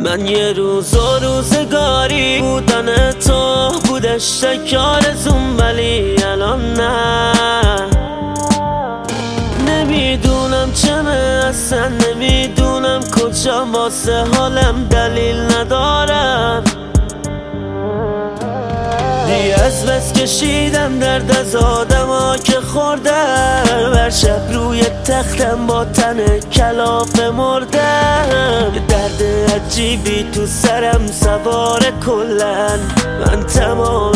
من یه روز و روزگاری بودن تو بودش آرزوم، ولی الان نه. نمیدونم چمه اصلا، نمیدونم کجا، واسه حالم دلیل ندارم. دی از بس کشیدم درد از آدما که خوردم، هر شب روی تختم با تن کلاف مردم. یه درد عجیبی تو سرم سوار کلن، من تمام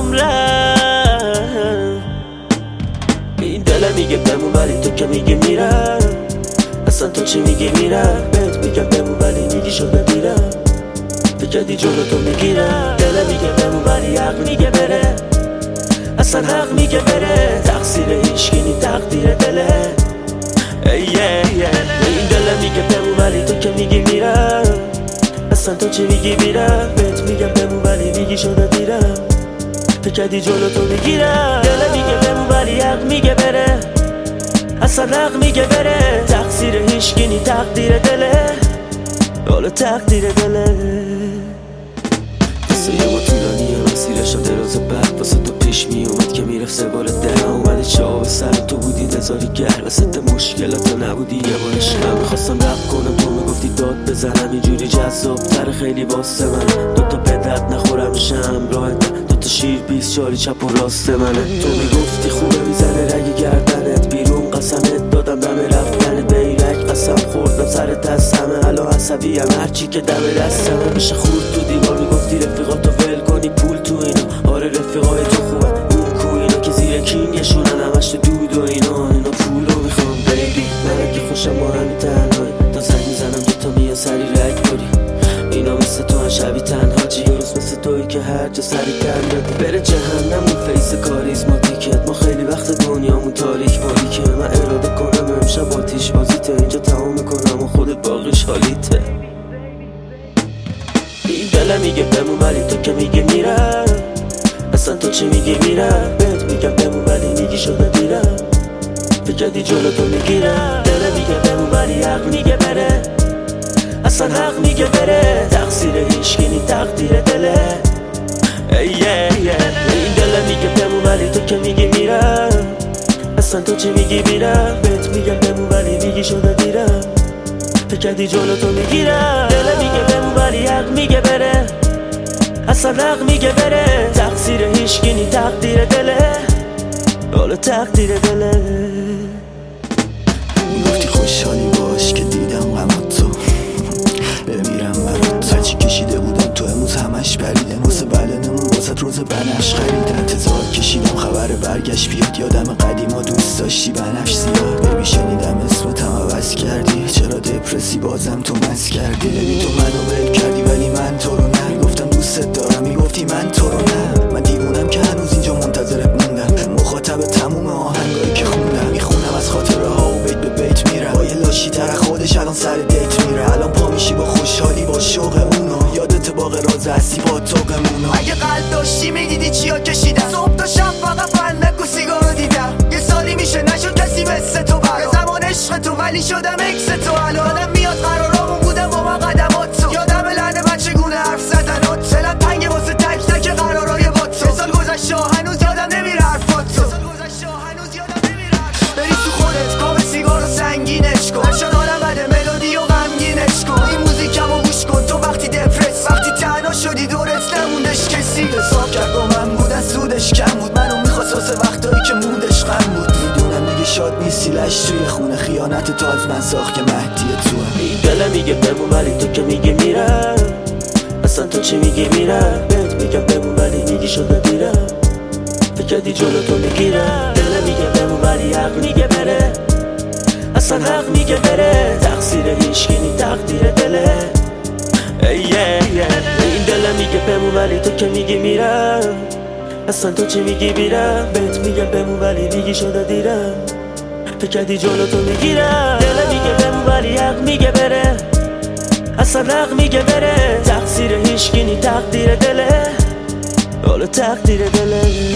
عمرم. این دلم میگه بمون ولی تو که میگه میرم. اصلا تو چی میگی میرم؟ بهت میگم بمون ولی میگی شده میرم. فکردی جلو تو میگیرم. دلم میگه بمون ولی حق میگه بره. اصلا حق میگه بره. تقصیر هیچکی نی، تقدیر دله. این دلم میگه بمون ولی تو که میگی میرم. اصلا تو چی میگی میرم؟ بهت میگم بمون ولی میگی شده میرم. فکردی جلو تو میگیرم. دلم میگه بمون ولی حق میگه بره. اصلا حق میگه بره. تقصیر هیچکی نی، تقدیر دله. حالا تقدیر دله. قصه ما طولانیه، مسیرش دراز بعد واسه تو پیش میومد که میرفت سوال ده. اومده چاو سر تو بودی نزاری گر، وسط مشکلات نبودی. یه بارش من میخواستم رپ کنم، تو میگفتی داد بزنم. اینجوری جذاب تر خیلی واسه من. دوتا به درد نخورم شم راه، دوتا شیر 20 چاری چپ و راست منه. تو میگفتی خوبه میزنه رگ گردنت بیرون، قسمت دادم دم رفتن بیرک. قسم خوردم سر دستمه، الان عصبی هم هرچی که دم دستمه. میشه خورد تو دیوار، میگفتی رفیقاتو ول کنی پول تو اینا. آره رفیقای تو خوبه، اون کو اینا که زیر کینگشونن همش تو دود و اینا پولو میخوام بیبی. من اگه خوشم با همی تنهایی، تا زنگ میزنم دوتا میان سری رگ باری. اینا مثل تو هم شبی تنها جی، روز مثل توی که هر جا سری تن داده. بره جهنم اون فیس کاریزماتیکت. ما خیلی وقت دنیامون تاریک باریکه. من اراده کنم امشب آتیش بازیته، اینجا تمام میکنم و خودت باقیش حالیته. این دلم میگه بمون ولی تو که میگه میرم. اصلا تو چی میگی میرم؟ بهت میگم بمون ولی میگی شده میرم. فکردی جلو تو میگیرم. دلم میگه بمون ولی حق میگه بره. اصلا حق میگه بره. تقصیر هیچکی نی، تقدیر دله. این دلم میگه بمون ولی تو که میگی میرم. اصلا تو چی میگی میرم؟ بهت میگم بمون ولی میگی شده میرم. فکردی جلو تو میگیرم. دلم میگه بمون ولی حق میگه بره. اصلا حق میگه بره. تقصیر هیچکی نی، تقدیر دله. حالا تقدیر دله. میگفتی خوشحالی باش که دیدم غمات تو، بمیرم برات. هرچی کشیده بودم تو امروز همش پریده. واسه بدنمون واسه روز بنفش خریدم. انتظار کشیدم خبر برگشت بیاد. یادم قدیما دوست داشتی بنفش زیاد. ببی شنیدم اسمتم عوض کردی، چرا دپرسی بازم تو مس کردی. ببی تو منو ول کردی ولی من تو رو نه. گفتم دوستت دارم میگفتی من تو رو نه. من دیوونم که هنوز اینجا منتظرت موندم، مخاطب تموم آهنگایی که خوندم. میخونم از خاطره ها و بیت به بیت میرم. با یه لاشی تر خودش الان سر دیت میره. الان پا میشی با خوشحالی با شوق اونو. یادت باغ راز هستی با توقمونو. اگه قلب داشتی میدیدی چیا کشیدم. صبح تا شب فقط فندک و سیگارو دیدم. یه سالی میشه نشد کسی مثل تو برام. زمان عشق تو ولی شدم اکس تو. الان میاد قرارامون بودم با من قدمات تو. یادم لعنه من چگونه حرف زدنات. دلم تنگه واسه تک تک قرارای با تو. 3 سال گذشته هنوز یادم نمیره حرفات تو. بری تو خودت کام سیگارو سنگینش کن. شد حالم بده ملودی و غمگینش کن. این موزیکمو گوش کن تو وقتی دپرس. وقتی تنها شدی دورت نموندش کسی. حساب کرد با من بودن سودش کم بود. منو میخواست واسه وقتایی که موندش غم بود. میدونم دیگه شاد نیستی لش توی خونه. خیانت تو از من ساخت که مهدی تو هم. این دلم میگه بمون ولی تو که میگی میرم. اصلا تو چی میگی میرم؟ بهت میگم بمون ولی میگی شده میرم. فکردی جلو تو میگیرم. دلم میگه بمون ولی حق میگه بره. اصلا حق میگه بره. تقصیر هیچکی نی، تقدیر دله. این دلم میگه بمون ولی تو که میگی میرم. اصلا تو چی میگی میرم؟ بهت میگم بمون ولی میگی شده دیرم. فکردی جلو تو میگیرم. دلم میگه بمون ولی حق میگه بره. اصلا حق میگه بره. تقصیر هیچکی نی، تقدیر دله. حالا تقدیر دله.